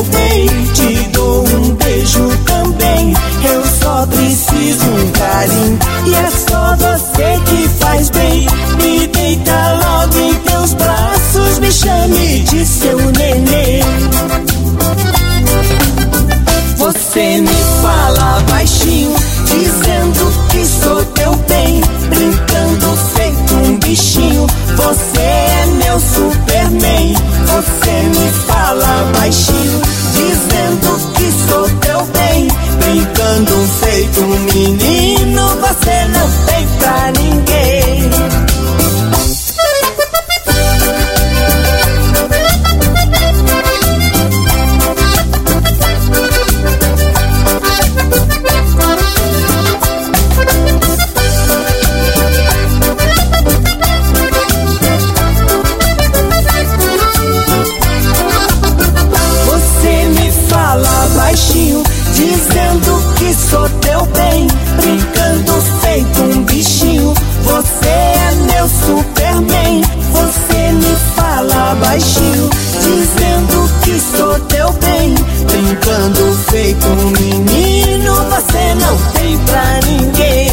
bem, te dou um beijo também. Eu só preciso um carinho e é só você que faz bem. Me deita logo em teus braços, me chame de seu neném. Você me fala baixinho, dizendo que sou teu bem, brincando feito um bichinho. Você é meu Superman. Você me fala baixinho, dizendo que sou teu bem, brincando feito um menino. Você não tem pra ninguém. Dizendo que sou teu bem, brincando feito um bichinho. Você é meu Superman. Você me fala baixinho, dizendo que sou teu bem, brincando feito um menino. Você não tem pra ninguém.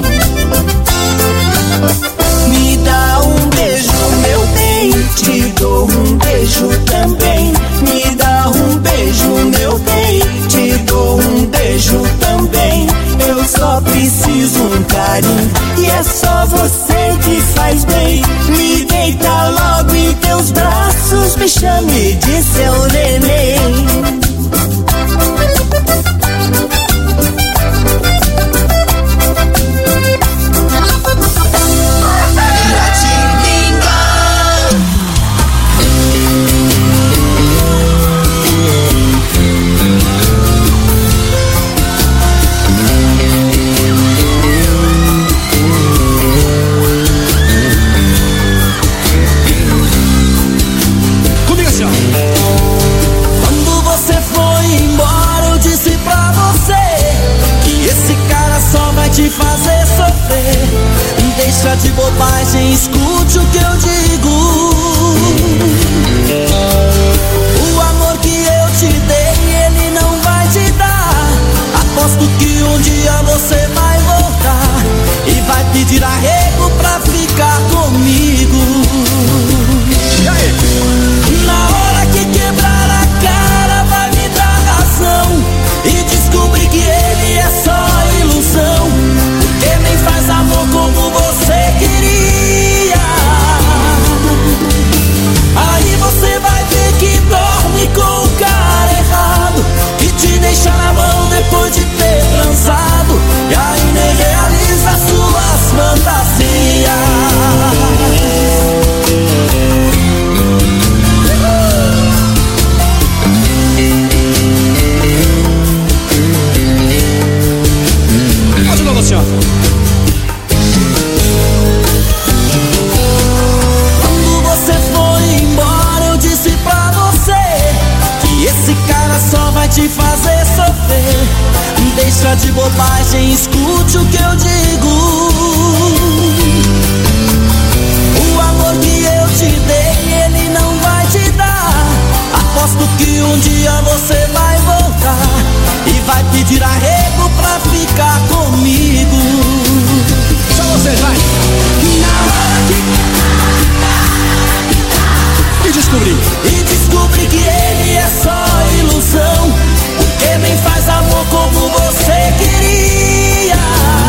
Me dá um beijo, meu bem, te dou um beijo também. Me dá um beijo, meu bem, te dou um beijo também. Eu só preciso um carinho e é só você que faz bem. Me deita logo em teus braços, me chame de seu neném. Te fazer sofrer, deixa de bobagem, escute o que eu digo. O amor que eu te dei, ele não vai te dar. Aposto que um dia você vai voltar e vai pedir arrego pra ficar comigo. E aí? Na hora que quebrar a cara, vai me dar razão e descobrir que ele é só ilusão, porque nem faz amor como você queria. Aí você vai ver que dorme com o cara errado, que te deixa na mão depois de ter transado, e aí nem realiza suas fantasias. Quando você foi embora, eu disse pra você que esse cara só vai te fazer sofrer. Deixa de bobagem, escute o que eu digo. O amor que eu te dei, ele não vai te dar. Aposto que um dia você vai voltar e vai pedir arrego pra ficar comigo. Só vocês, vai! Na hora E descobri que ele é só ilusão, porque nem faz amor como você queria.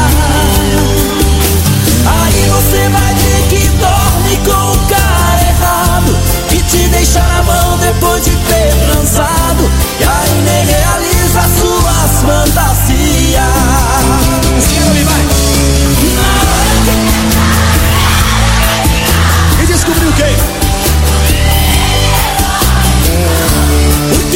Aí você vai ver que dorme com o cara errado, que te deixa na mão depois de ter transado, e aí nem realiza suas fantasias. Escreve, vai! E descobriu quem?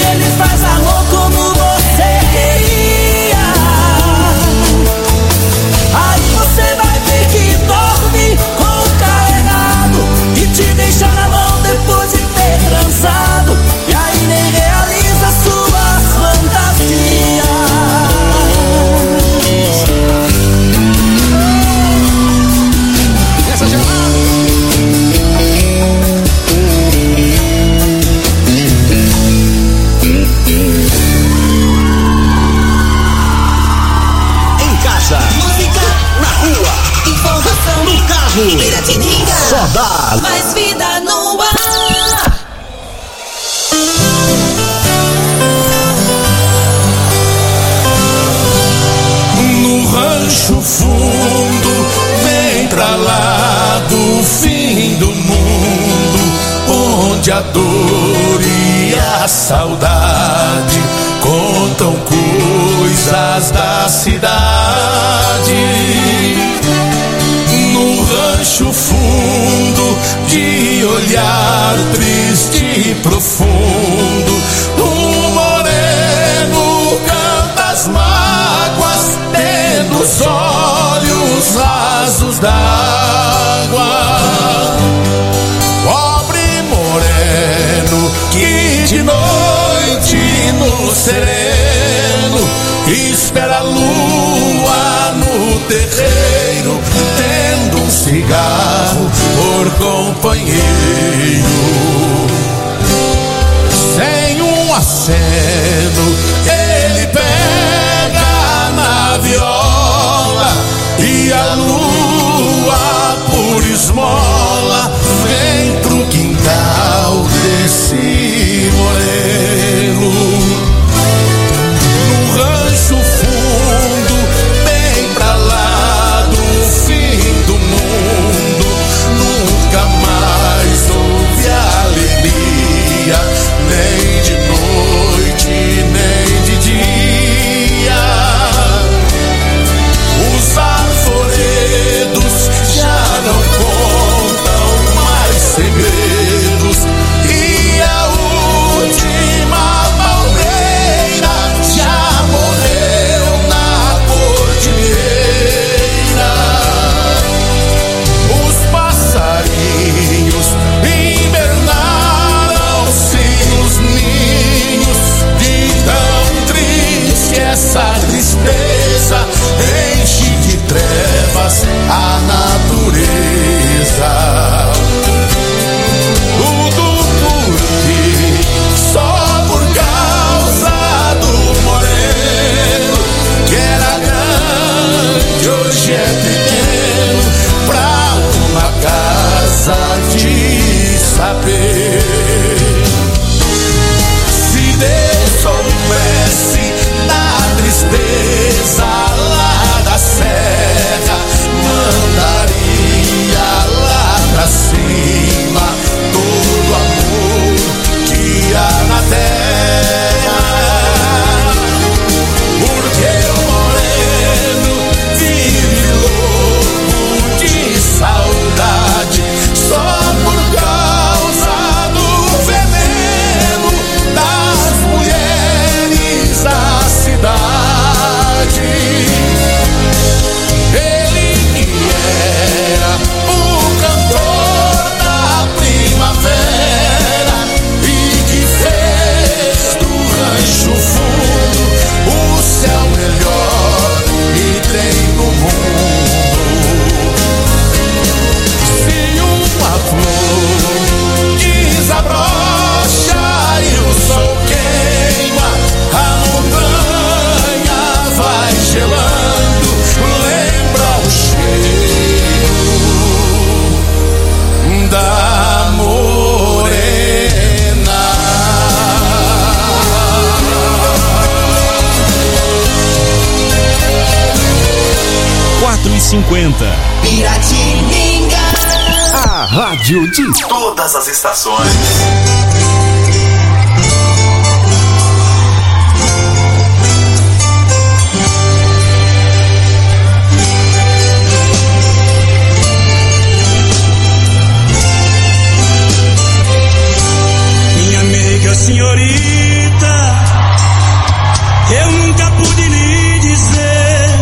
Piratininga. Só dá Mais vida no ar. No rancho fundo, bem pra lá do fim do mundo, onde a dor e a saudade contam coisas da cidade. No rancho fundo, de olhar triste e profundo, um moreno canta as mágoas, tendo os olhos rasos d'água. Pobre moreno que de noite no sereno espera a lua no terreiro, tendo um cigarro por companheiro. Sem um aceno ele pega na viola e a lua por esmola vem pro quintal desse moreno. No rancho fundo, bem pra lá do fim do mundo, nunca mais houve alegria, nem de noite, nem de dia. Os arvoredos já não contam mais segredos e a última palmeira já morreu na cordilheira. Os passarinhos invernaram-se nos ninhos, de tão triste essa tristeza enche de trevas a natureza. Tudo por ti, só por causa do moreno, que era grande, hoje é pequeno, pra uma casa de saber. Se Deus soubesse da tristeza lá da serra, mandaria lá pra cima todo o amor que há na terra. Porque o moreno vive louco de saudade, só por causa do veneno das mulheres da cidade. Ele que era o cantor da primavera e que fez do rancho fundo o céu melhor que tem no mundo. Se uma flor desabrocha e o sol queima, a montanha vai gelando, lembra o cheiro da morena. 4h50. Piratininga. A rádio de Todas as estações. Minha amiga senhorita, eu nunca pude lhe dizer.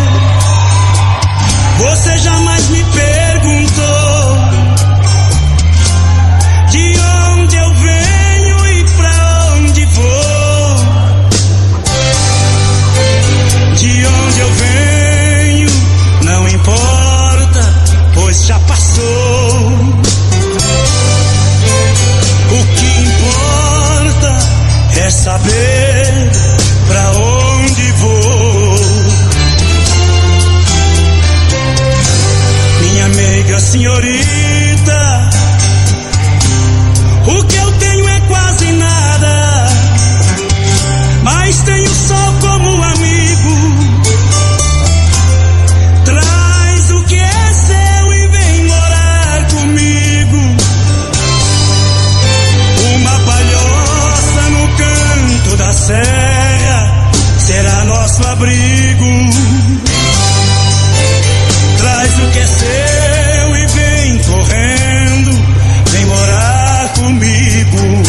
Você jamais me perguntou de onde eu venho. mas tenho o sol como amigo. Traz o que é seu e vem morar comigo. Uma palhoça no canto da serra será nosso abrigo. Traz o que é seu e vem correndo, vem morar comigo.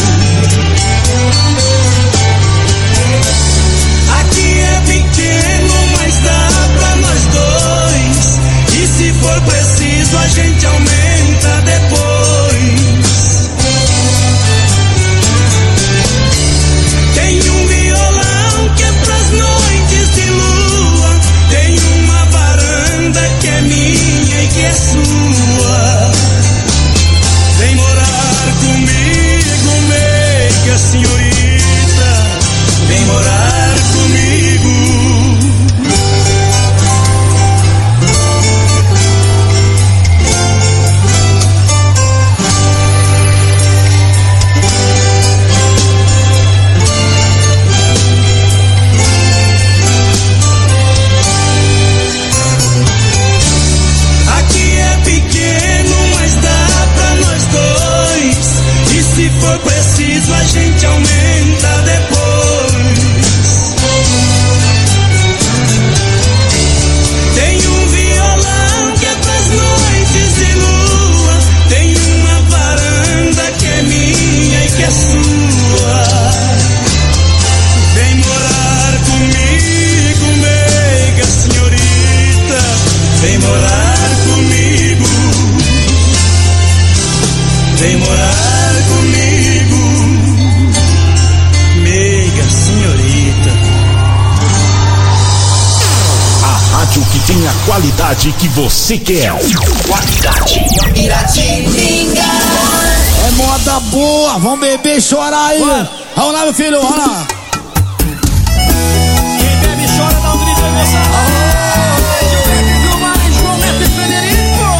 Aqui é pequeno, mas dá pra nós dois. E se for preciso a gente aumenta depois. Tem um violão que é pras noites de lua. Tem uma varanda que é minha e que é sua. Vem morar comigo, meiga senhorita. Vem morar comigo. Aqui é pequeno, mas dá pra nós dois. E se for preciso a gente aumenta depois. Tem um violão que é pras noites de lua. Tem uma varanda que é minha e que é sua. Vem morar comigo, meiga senhorita. Vem morar comigo. Vem morar comigo, meiga senhorita. A rádio que tem a qualidade que você quer. Qualidade. Piratininga. É moda boa, vamos beber e chorar aí. Vamos lá, meu filho, vamos lá. Quem bebe e chora, dá um grito aí, moçada. Gilberto Gilmar, João Neto e Federico.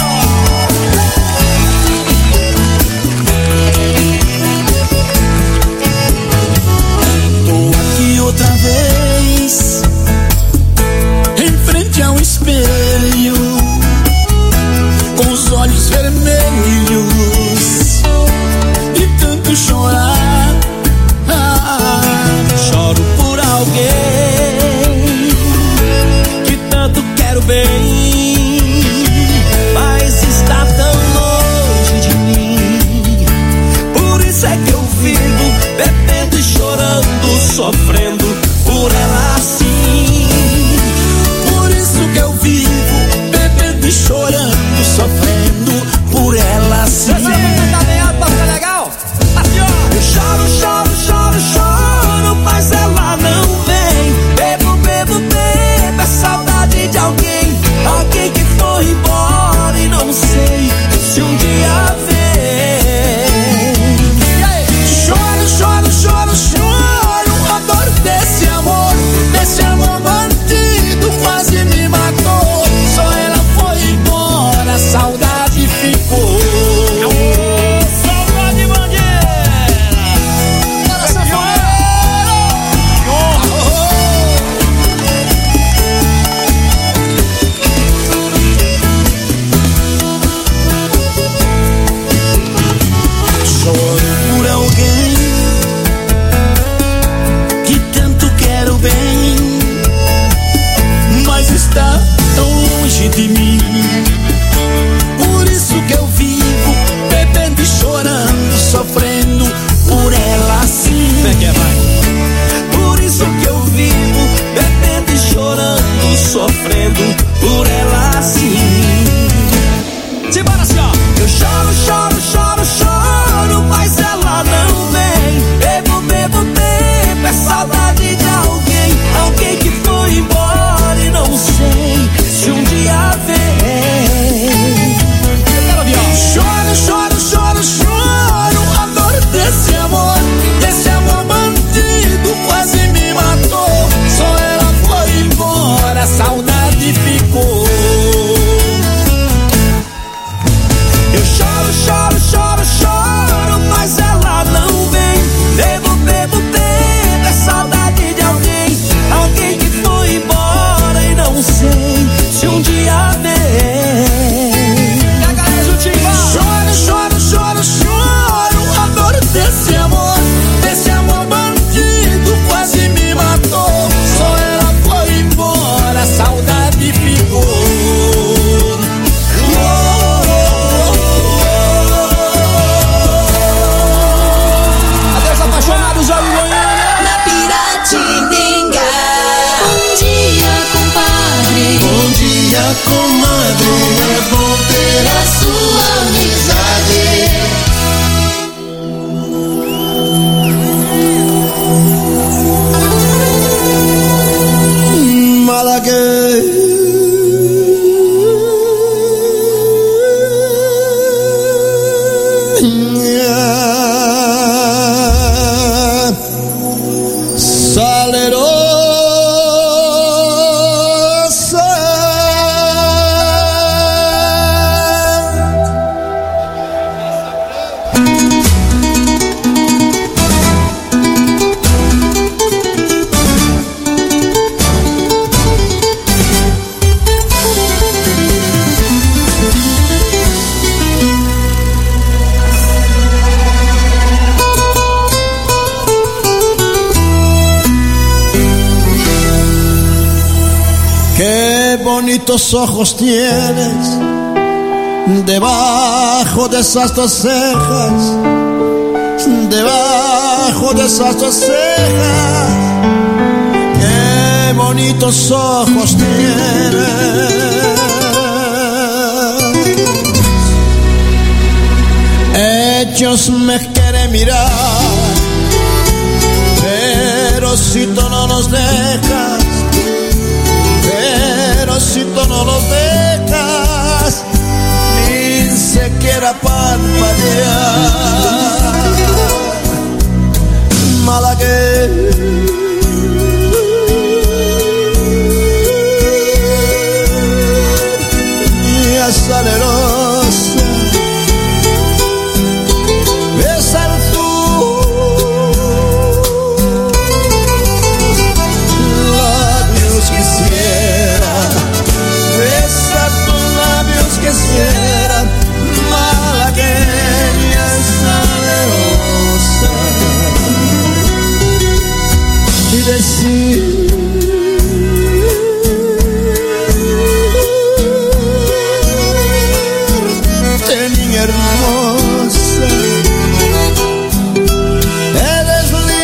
Tô aqui outra vez, em frente ao espelho, com os olhos vermelhos, de tanto chorar. Choro por alguém que tanto quero bem, mas está tão longe de mim. Por isso é que eu vivo bebendo e chorando, sofrendo por ela assim. Por isso que eu vivo bebendo e chorando, sofrendo por ela assim. Tá bem alto pra ficar legal? Assim, ó. Eu choro, choro, choro, choro, mas ela não vem. Bebo, bebo, bebo, é saudade de alguém. Alguém que foi embora e não sei se um dia vem. Choro, choro, choro, choro, a dor desse amor bandido quase me matou. Só ela foi embora, a saudade ficou. dia, comadre, é bom ter a sua amizade. Malagueiro, bonitos ojos tienes debajo de esas dos cejas, debajo de esas dos cejas. Qué bonitos ojos tienes. Ellos me quieren mirar, pero si tú no los dejas, pero si tú no los dejas, ni siquiera parpadear. Malagueña, salerosa, besar tus labios quisiera, besar tus labios quisiera, malagueña salerosa, y decir hermosa, eres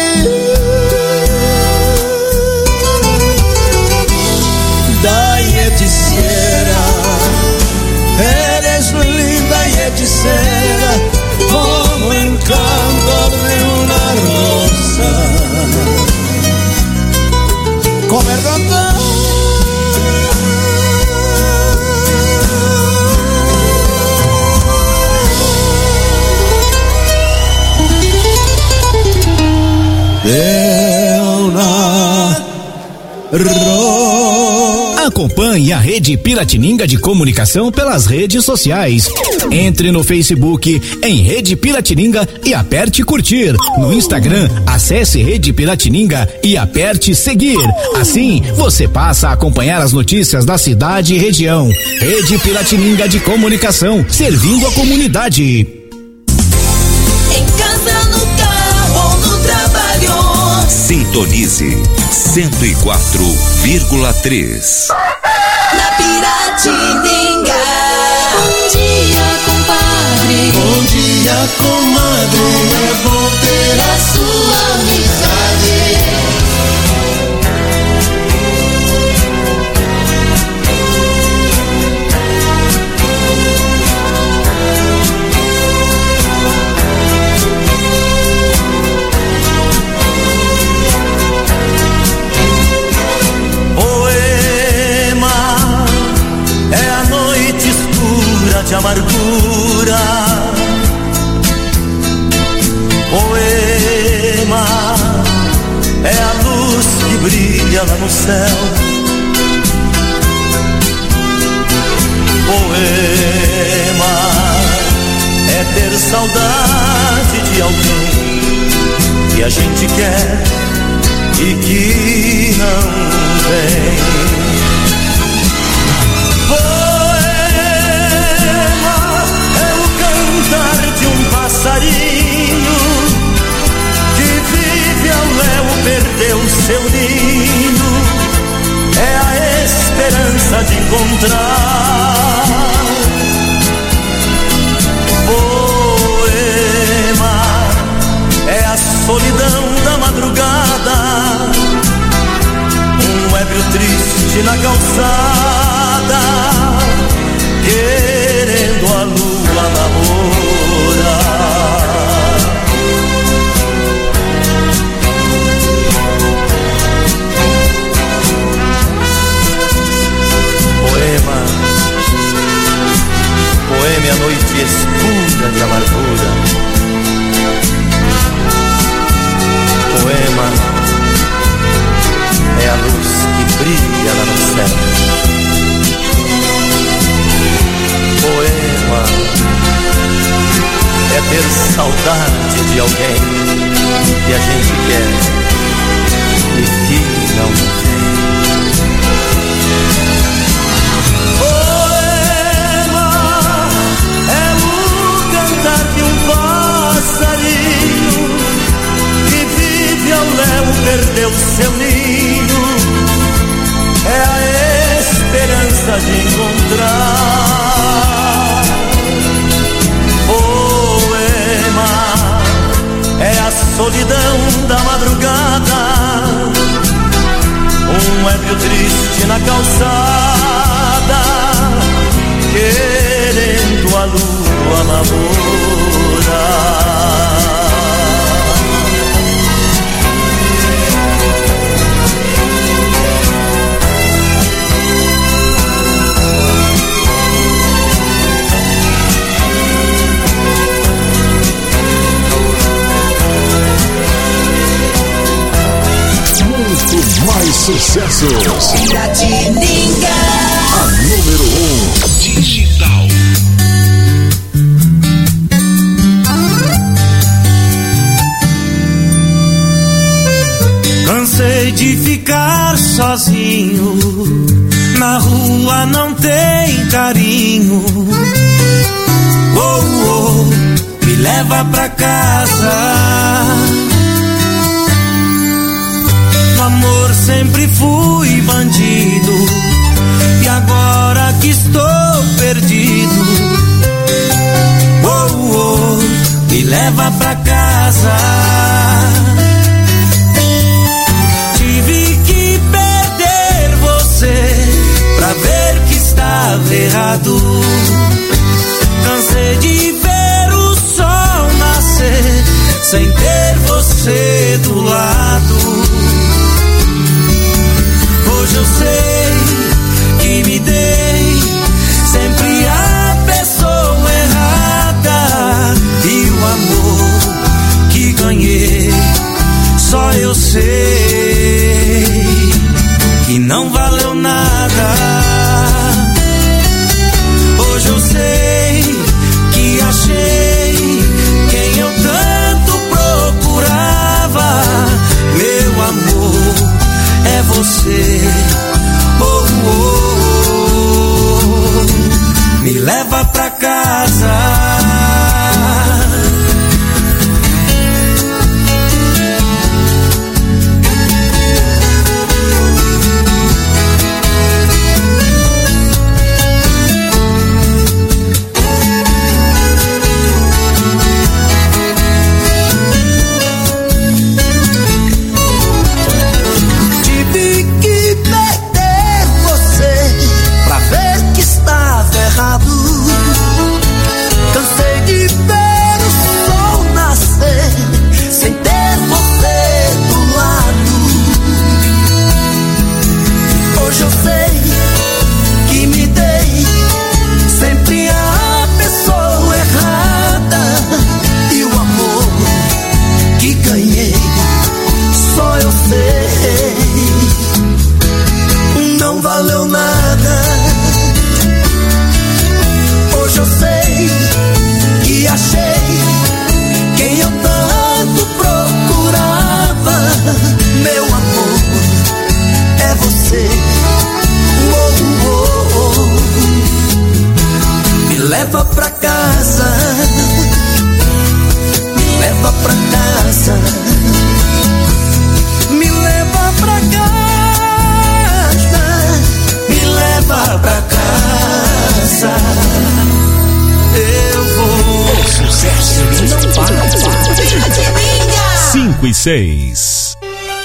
linda y hechicera, eres linda y hechicera, como el canto de una rosa. Comer cantar Acompanhe a Rede Piratininga de Comunicação pelas redes sociais. Entre no Facebook em Rede Piratininga e aperte curtir. No Instagram, acesse Rede Piratininga e aperte seguir. Assim, você passa a acompanhar as notícias da cidade e região. Rede Piratininga de Comunicação, servindo a comunidade. Em casa, no carro, no trabalho. Sintonize 104,3. Na Piratininga. Bom dia, compadre. Bom dia, comadre. É bom ter a sua amizade. De amargura, poema é a luz que brilha lá no céu, poema é ter saudade de alguém que a gente quer e que não vem. De um passarinho que vive ao léu, perdeu seu ninho, é a esperança de encontrar. Poema é a solidão da madrugada, um ébrio triste na calçada. saudade de alguém que a gente quer e que não tem. Poema é o cantar de um passarinho que vive ao léu, perdeu seu ninho. É a esperança de encontrar. Poema é a solidão da madrugada, um ébrio triste na calçada, querendo a lua namorar. Mais sucessos. Piratininga, a número 1 digital. Cansei de ficar sozinho, na rua não tem carinho. Oh, oh, me leva pra casa. No amor sempre fui bandido, e agora que estou perdido, oh, oh, me leva pra casa. Tive que perder você pra ver que estava errado. Cansei de ver o sol nascer sem ter você do lado. Hoje eu sei que me dei sempre a pessoa errada, e o amor que ganhei só eu sei que não valeu nada. Hoje eu sei que achei quem eu tanto procurava. Meu amor é você. Oh, oh, oh, me leva pra casa. Cansei de ver o sol nascer sem ter você do lado. Hoje eu sei que me dei sempre a pessoa errada, e o amor que ganhei só eu sei não valeu nada. Hoje eu sei que achei quem eu tanto procurava. Meu amor é você. Oh, oh, oh. Me leva pra casa, me leva pra casa, me leva pra casa, me leva pra casa. Eu vou. O sucesso não para. 5 e 6.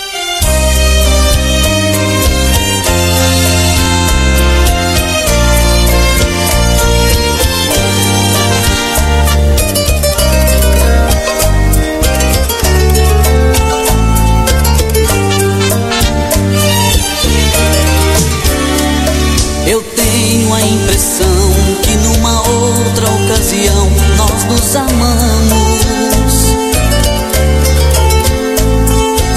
Eu tenho a impressão que numa outra ocasião nós nos amamos.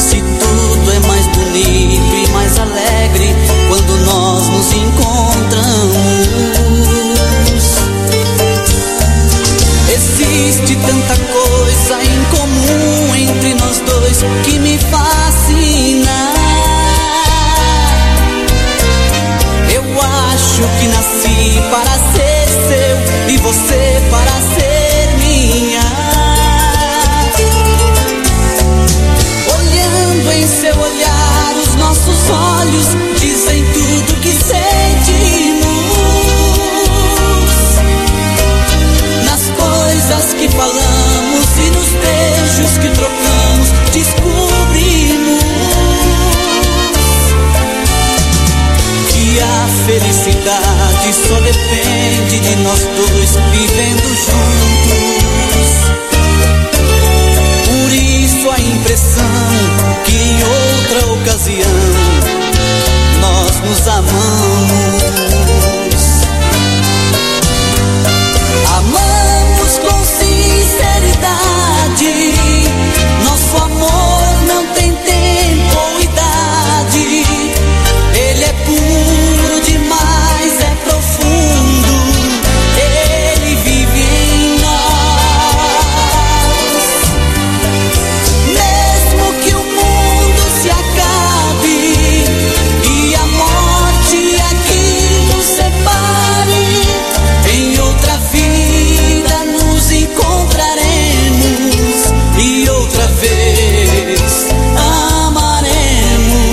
felicidade só depende de nós dois vivendo juntos. Por isso a impressão que em outra ocasião nós nos amamos. Amamos com sinceridade, nosso amor não tem tempo ou idade. Ele é puro demais, é profundo, ele vive em nós. Mesmo que o mundo se acabe e a morte aqui nos separe, em outra vida nos encontraremos e outra vez amaremos.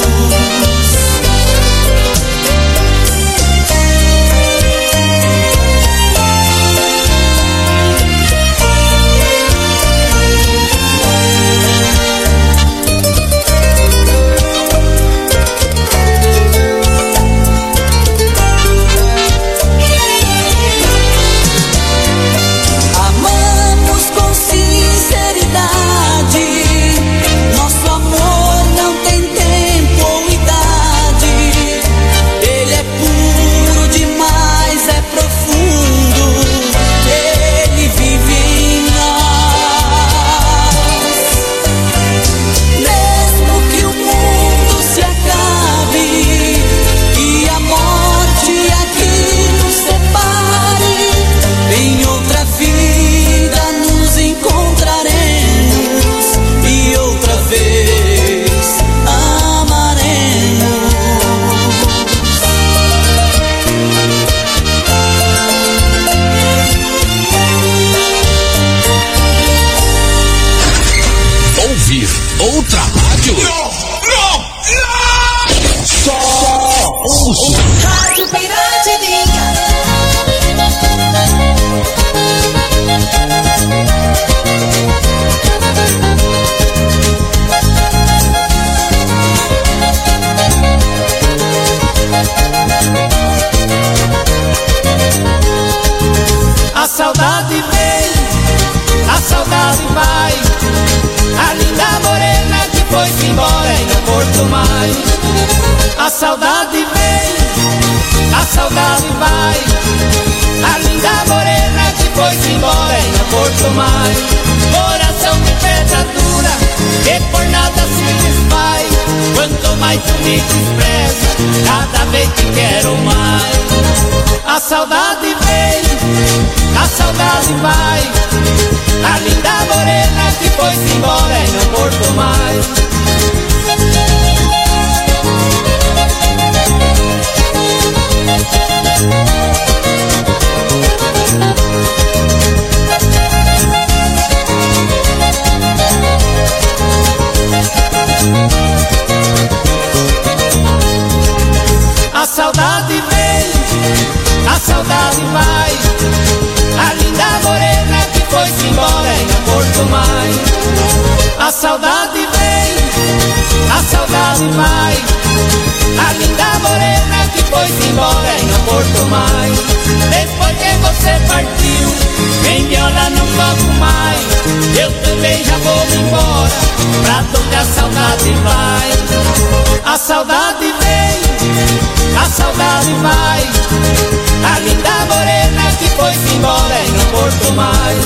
Amamos com sinceridade, nosso amor não tem tempo ou idade. Ele é puro demais, é profundo, ele vive em nós. Mesmo que o mundo se acabe e a morte aqui nos separe, em outra vida nos encontraremos e outra vez amaremos. Ouvir outra rádio? Só ouço. Rádio Piratininga. A saudade vem, a saudade vai. A linda morena que foi-se embora e não voltou mais. A saudade vem, a saudade vai. A linda morena que foi-se embora e não voltou mais. Coração de pedra dura que por nada se desfaz. Quanto mais tu me despreza, cada vez te quero mais. A saudade vem, a saudade vai. A linda morena que foi-se embora e não voltou mais. A saudade vem, a saudade vai. A linda morena que foi-se embora e não voltou mais. A saudade vem, a saudade vai. A linda morena que foi-se embora e não voltou mais. Depois que você partiu, vem me olhar, não volto mais. Eu também já vou me embora, pra onde a saudade vai. A saudade vem, a saudade vai. A linda morena que foi-se embora e não voltou mais.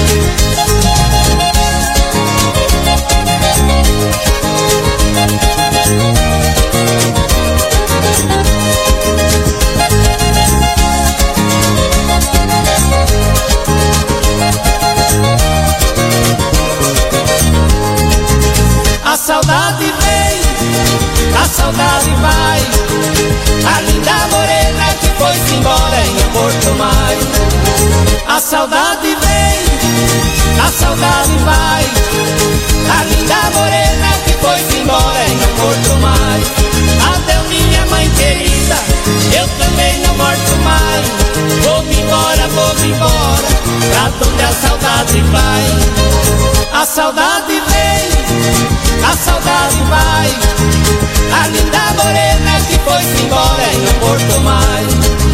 A saudade vem, a saudade vai. A linda morena que foi-se embora e não voltou mais. A saudade vem, a saudade vai. A linda morena que foi-se embora e não voltou mais. Adeus minha mãe querida, eu também não volto mais. Vou-me embora, pra onde a saudade vai. A saudade vem, a saudade vai. A linda morena que foi-se embora e não Porto Mais.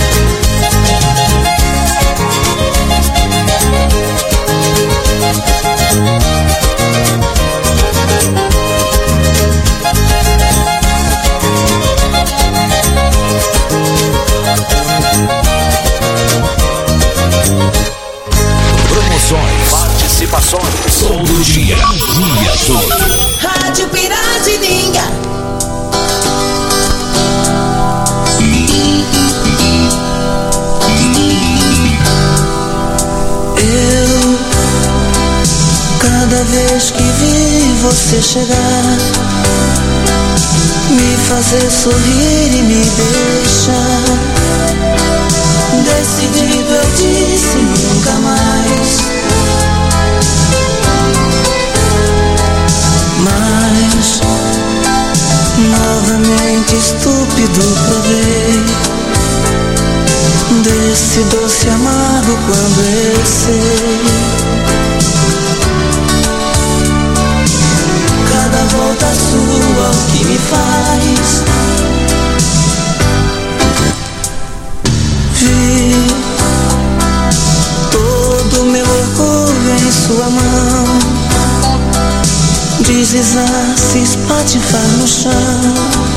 Promoções, participações, todo dia todo. Rádio Piratininga. Cada vez que vi você chegar, me fazer sorrir e me deixar, decidido eu disse nunca mais. Mas novamente estúpido provei desse doce amargo quando eu sei. Cada volta sua o que me faz. Vi todo meu orgulho em sua mão deslizar, se espatifar no chão.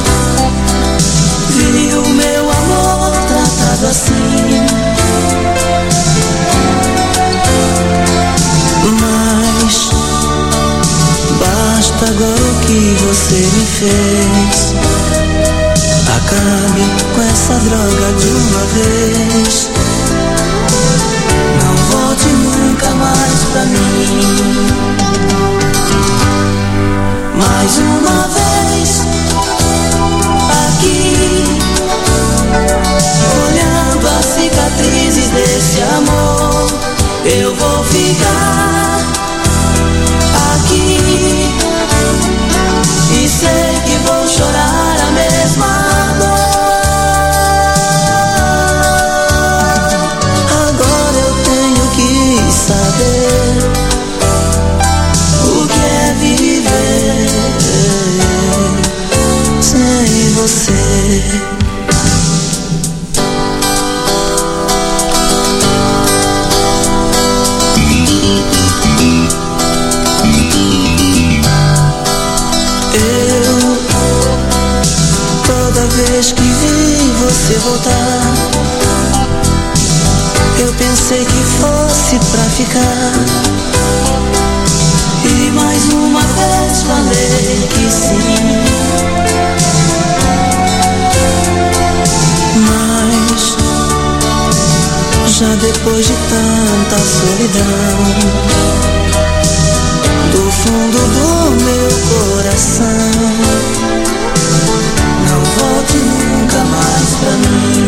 Vi o meu amor tratado assim. Mas basta agora o que você me fez. Acabe com essa droga de uma vez. Não volte nunca mais pra mim. Mais uma vez aqui, olhando as cicatrizes desse amor, eu vou ficar aqui e sei que vou chorar a mesma dor. Agora eu tenho que saber o que é viver sem você. Toda vez que vi você voltar, eu pensei que fosse pra ficar. E mais uma vez falei que sim. Mas já depois de tanta solidão, do fundo do meu coração, não volte nunca mais pra mim.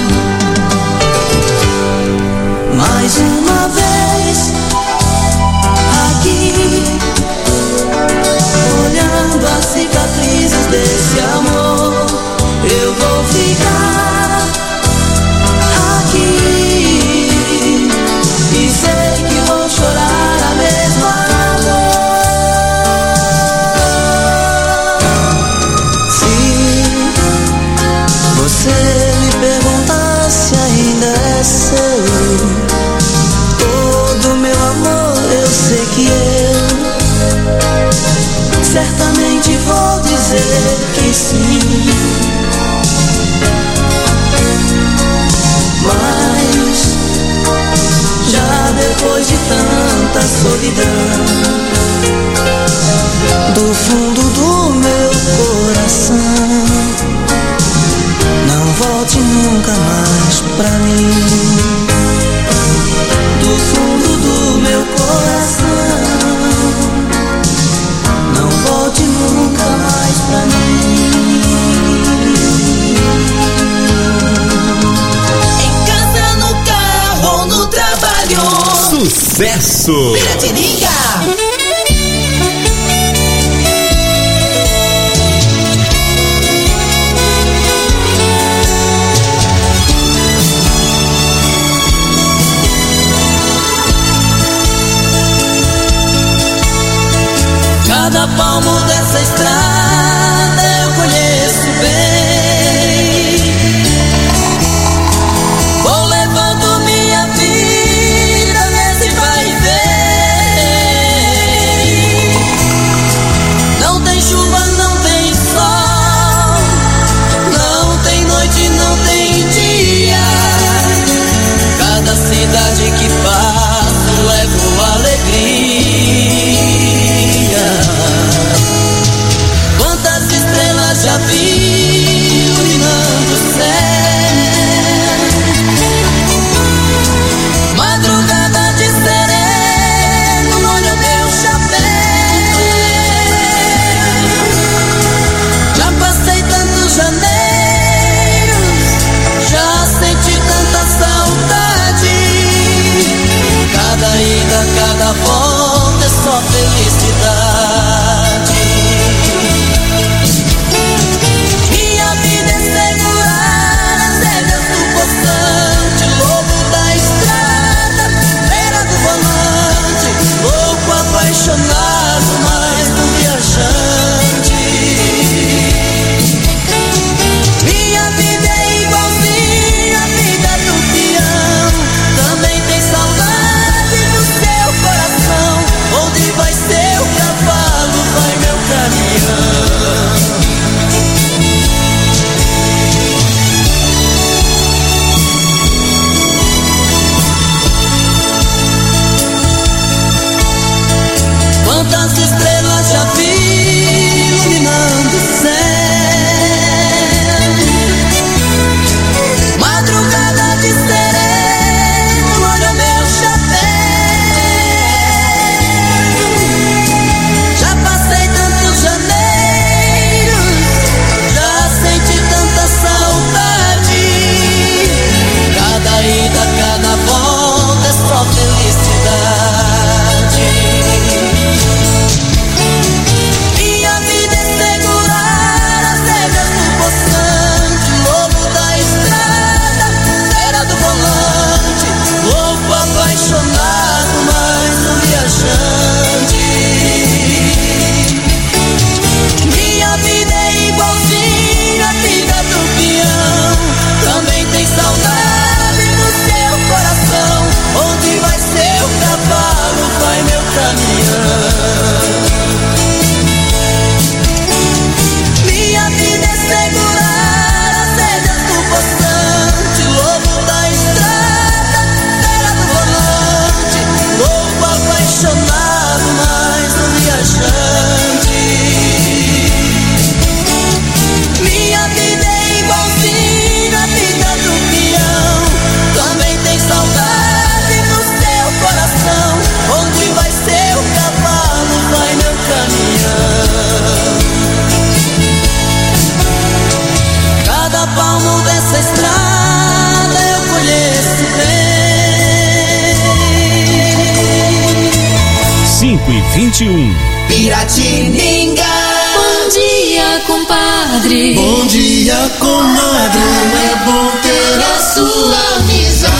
Mais uma vez aqui, olhando as cicatrizes desse amor, eu vou ficar aqui e sei que vou chorar a mesma dor. Se você me perguntar se ainda é seu todo meu amor, eu sei que eu certamente vou dizer que sim. Mas já depois de tanta solidão, do fundo do meu coração, não volte nunca mais pra mim. Do fundo do meu coração, não volte nunca mais pra mim. Em casa, no carro ou no trabalho, Sucesso! Piratininga. Cada palmo dessa estrada eu conheço bem. 5h21. Piratininga. Bom dia, compadre. Bom dia, comadre. Como é bom ter a sua amizade.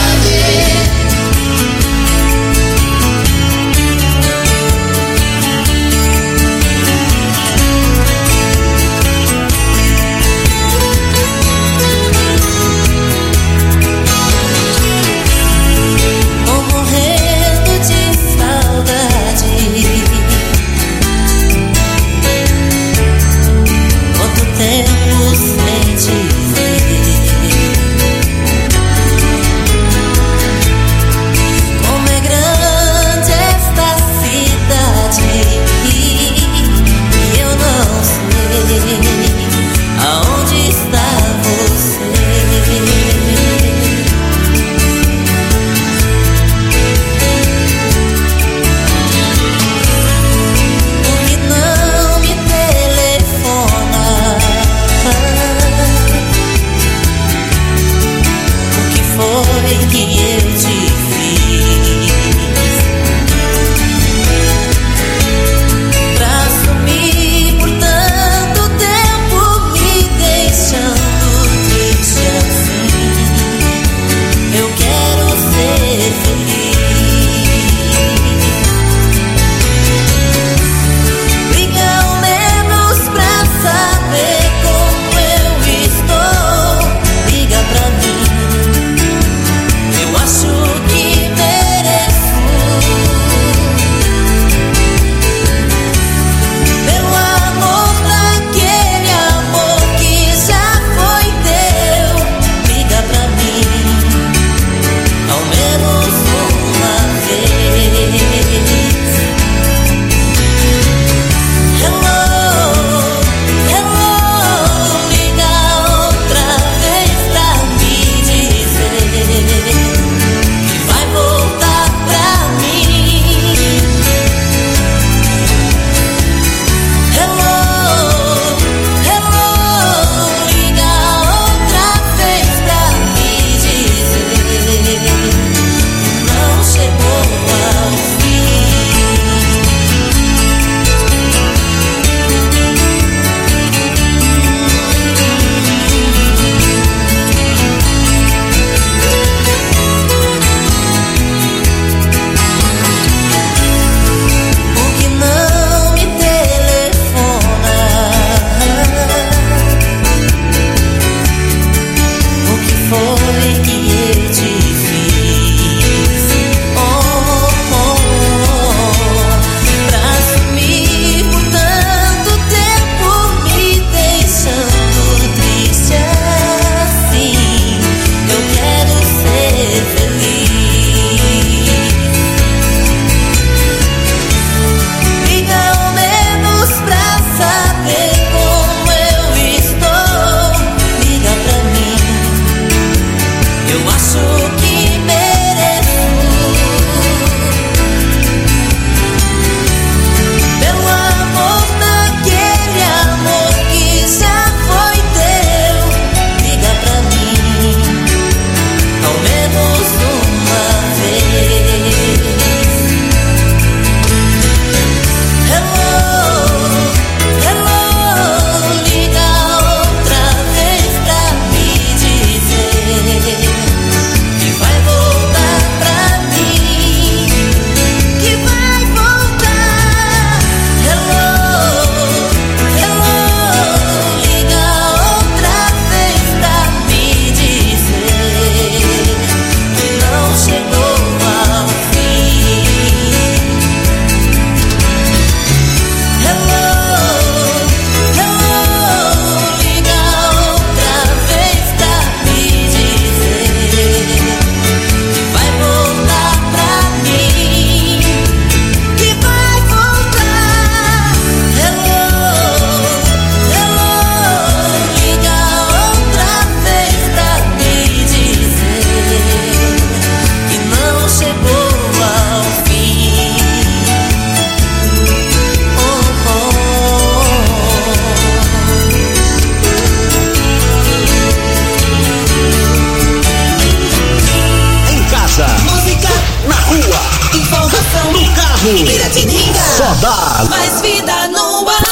só dá mais vida no ar.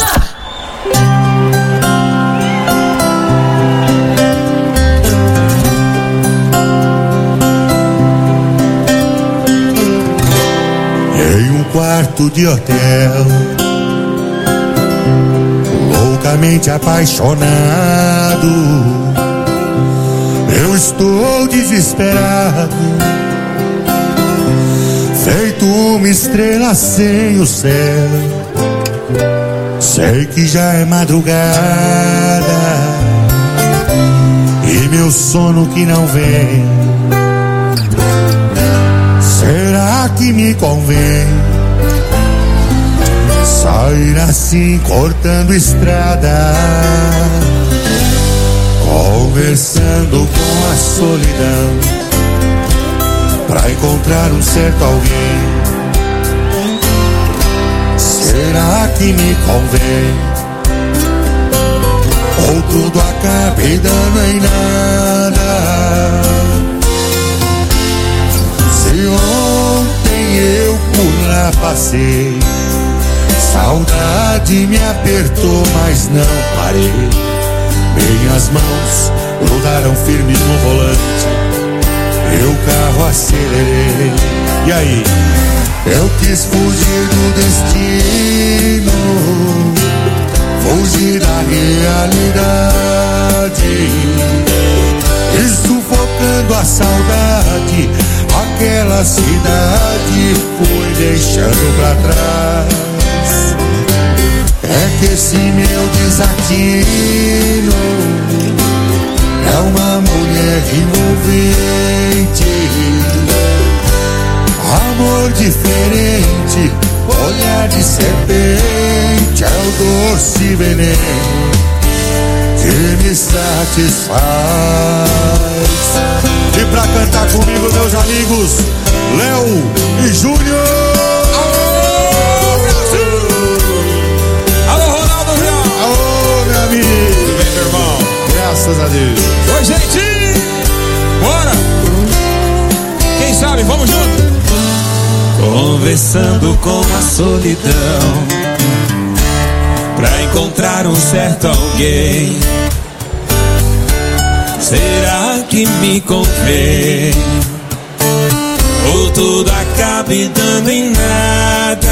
Em um quarto de hotel, loucamente apaixonado, eu estou desesperado, feito uma estrela sem o céu. Sei que já é madrugada e meu sono que não vem. Será que me convém sair assim cortando estrada, conversando com a solidão, pra encontrar um certo alguém? Será que me convém? Ou tudo acaba e dando em nada? Se ontem eu por lá passei, saudade me apertou, mas não parei. Minhas mãos grudaram firmes no volante, eu o carro acelerei. E aí? Eu quis fugir do destino, fugir da realidade, e sufocando a saudade, aquela cidade fui deixando pra trás. É que esse meu desatino é uma mulher envolvente, amor diferente, olhar de serpente, é o doce veneno que me satisfaz. E pra cantar comigo, meus amigos, Léo e Júnior. Alô, Brasil! Alô, Ronaldo Real! Alô, meu amigo! Tudo bem, meu irmão? Graças a Deus. Oi, gente! Bora! Quem sabe, vamos junto! Conversando com a solidão, pra encontrar um certo alguém. Será que me convém? Ou tudo acaba dando em nada?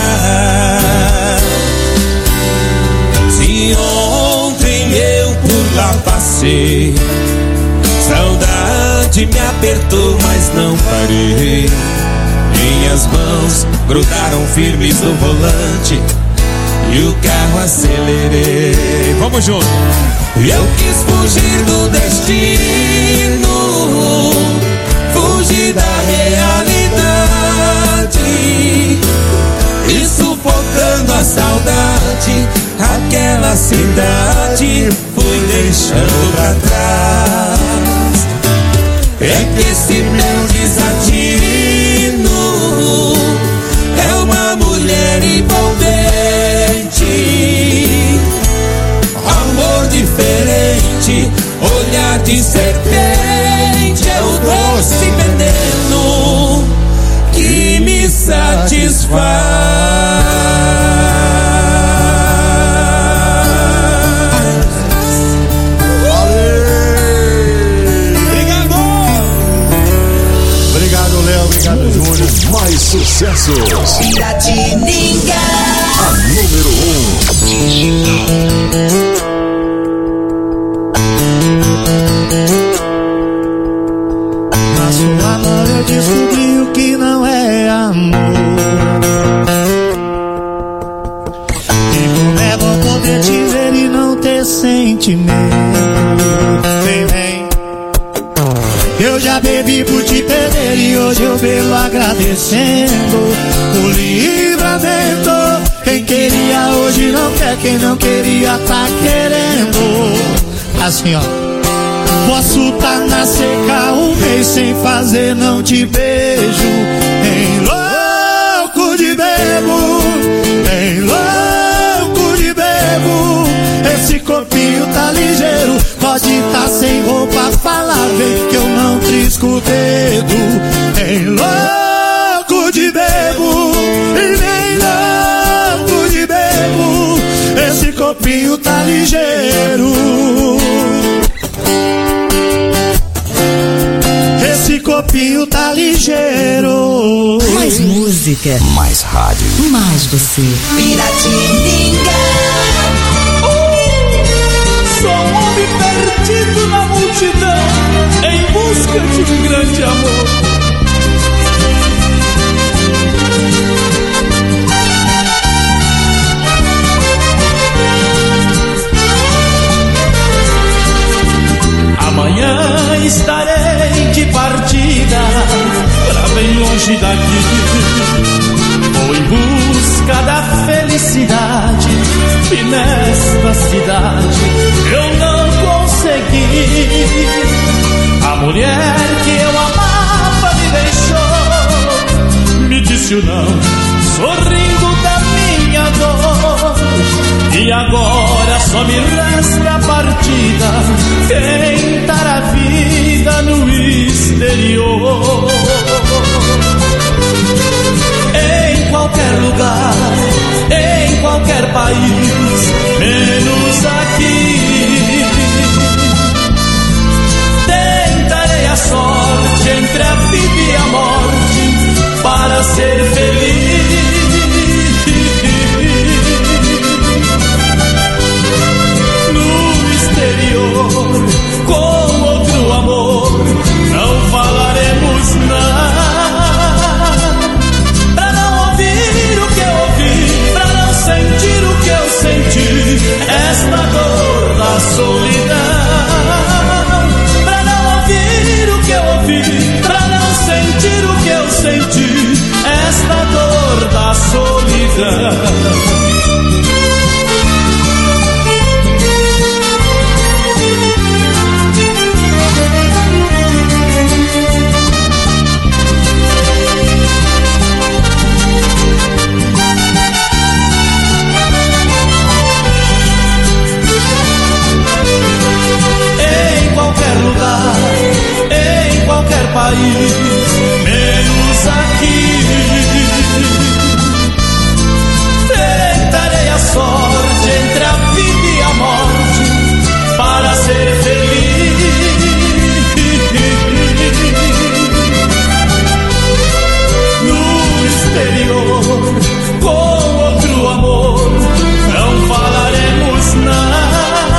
Se ontem eu por lá passei, saudade me apertou, mas não parei. Minhas mãos grudaram firmes no volante e o carro acelerei. Vamos junto! Eu quis fugir do destino, fugir da realidade, e sufocando a saudade, aquela cidade fui deixando pra trás. É que esse meu desatino é uma mulher envolvente, amor diferente, olhar de serpente, é o doce veneno que me satisfaz. Obrigado, Léo. Obrigado, Júnior. Mais sucessos. Piratininga. A número 1. Na sua mão eu descobri o que não é amor. E como é bom poder te ver e não ter sentimento. Vem, vem. Eu já bebi por te perder e hoje eu bebo agradecendo o livramento. Quem queria hoje não quer, quem não queria tá querendo. Assim ó, posso tá na seca um mês sem fazer, não te beijo. Em louco de bebo, em louco de bebo. Esse corpinho tá ligeiro, pode tá sem roupa, fala bem que eu não trisco o dedo. Em louco de bebo, e nem louco copinho tá ligeiro. Esse copinho tá ligeiro. Mais música, mais rádio, mais você. Piratininga. Sou um homem perdido na multidão, em busca de um grande amor. Amanhã estarei de partida pra bem longe daqui. Vou em busca da felicidade e nesta cidade eu não consegui. A mulher que eu amava me deixou, me disse o não, sorrindo da minha dor. E agora só me resta a partida, tentar a vida no exterior. Em qualquer lugar, em qualquer país, menos aqui. Tentarei a sorte entre a vida e a morte para ser feliz. Com outro amor não falaremos nada. Pra não ouvir o que eu ouvi, pra não sentir o que eu senti, esta dor da solidão. Pra não ouvir o que eu ouvi, pra não sentir o que eu senti, esta dor da solidão. Em qualquer país, menos aqui. Tentarei a sorte entre a vida e a morte para ser feliz. No exterior, com outro amor, não falaremos nada.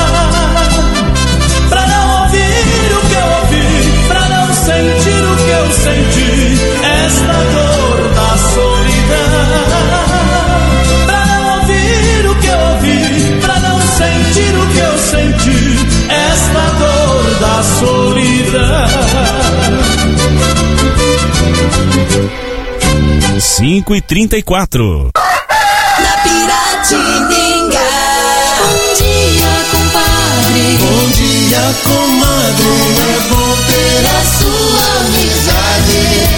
Sentir o que eu senti, esta dor da solidão. Pra não ouvir o que eu ouvi, pra não sentir o que eu senti, esta dor da solidão. 5h34. Na Piratininga. Bom dia, compadre. Bom dia, comadre. É bom ter a sua amizade.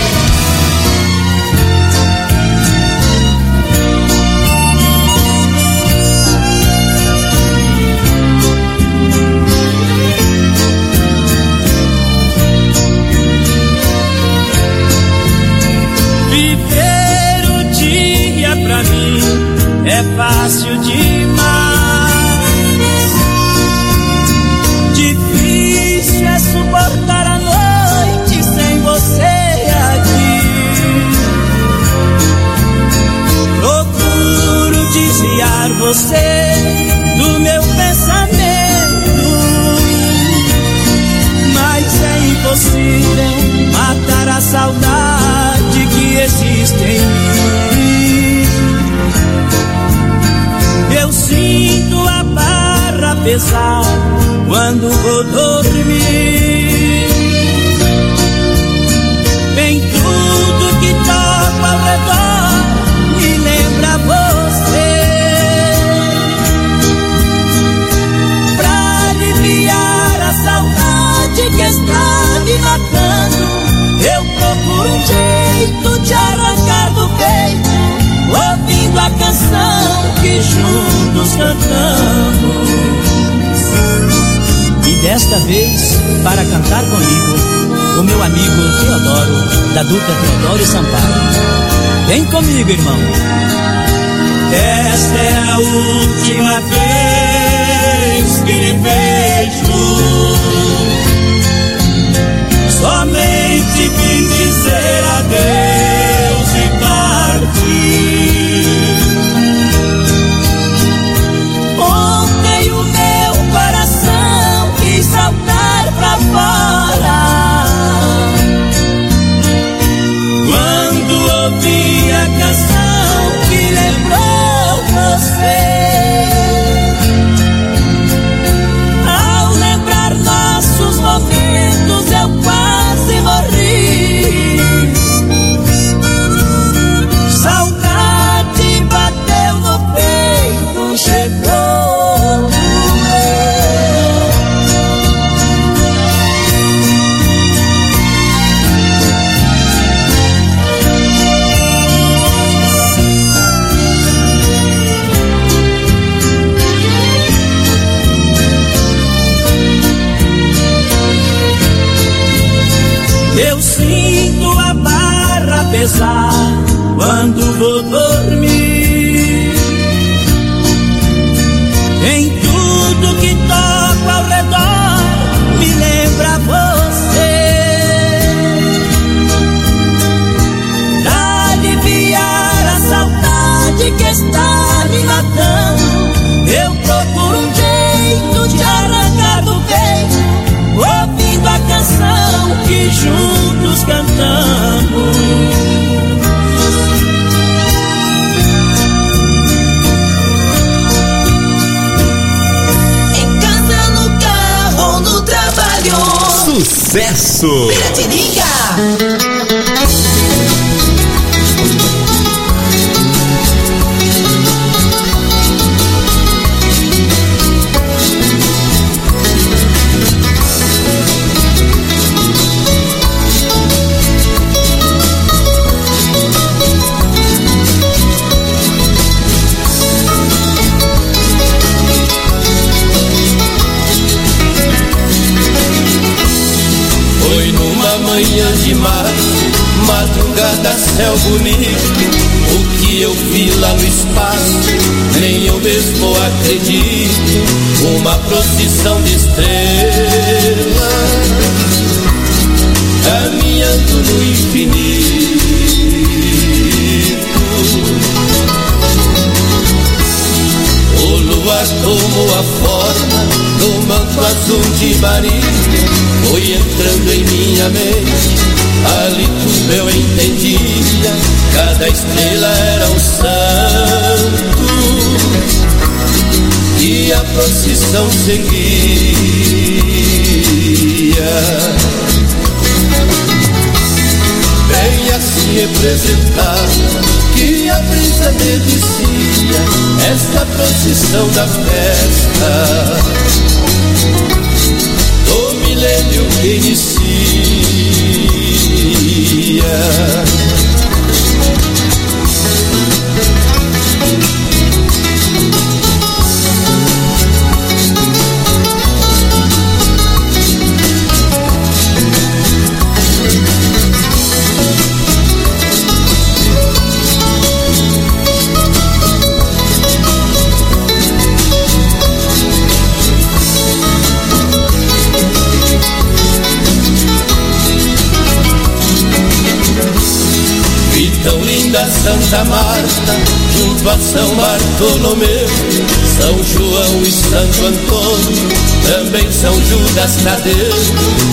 Viver o dia pra mim é fácil demais. Difícil é suportar a noite sem você aqui. Procuro desviar você do meu pensamento, mas é impossível matar a saudade que existe em mim. Eu sinto a barra pesar quando vou dormir. Em tudo que toco ao redor me lembra você. Pra aliviar a saudade que está me matando, eu procuro um jeito de arrancar do peito, ouvindo a canção que juntos cantamos. E desta vez, para cantar comigo, o meu amigo Teodoro, da dupla Teodoro e Sampaio. Vem comigo, irmão. Esta é a última vez vez que lhe vejo, somente vim dizer adeus e partir. Ontem o meu coração quis saltar pra fora, quando ouvi a canção que lembrou você. Ao lembrar nossos momentos eu quase morri. Saudade bateu no peito, chegou. Eu sinto a barra pesar quando vou dormir. Em tudo que toco ao redor me lembra você. Pra aliviar a saudade que está me matando, eu procuro um jeito de arrancar do peito, ouvindo a canção que juntos cantamos. Em casa, no carro ou no trabalho. Sucesso! Piratininga! Manhã de março, madrugada, céu bonito, o que eu vi lá no espaço, nem eu mesmo acredito. Uma procissão de estrelas, caminhando no infinito. O luar tomou a forma do manto azul de Maria, foi entrando em minha mente, ali tudo eu entendia. Cada estrela era um santo e a procissão seguia. Bem assim representada, que a brisa me dizia, esta procissão da festa do milênio que inicia. Tão linda Santa Marta, junto a São Bartolomeu, São João e Santo Antônio, também São Judas Tadeu,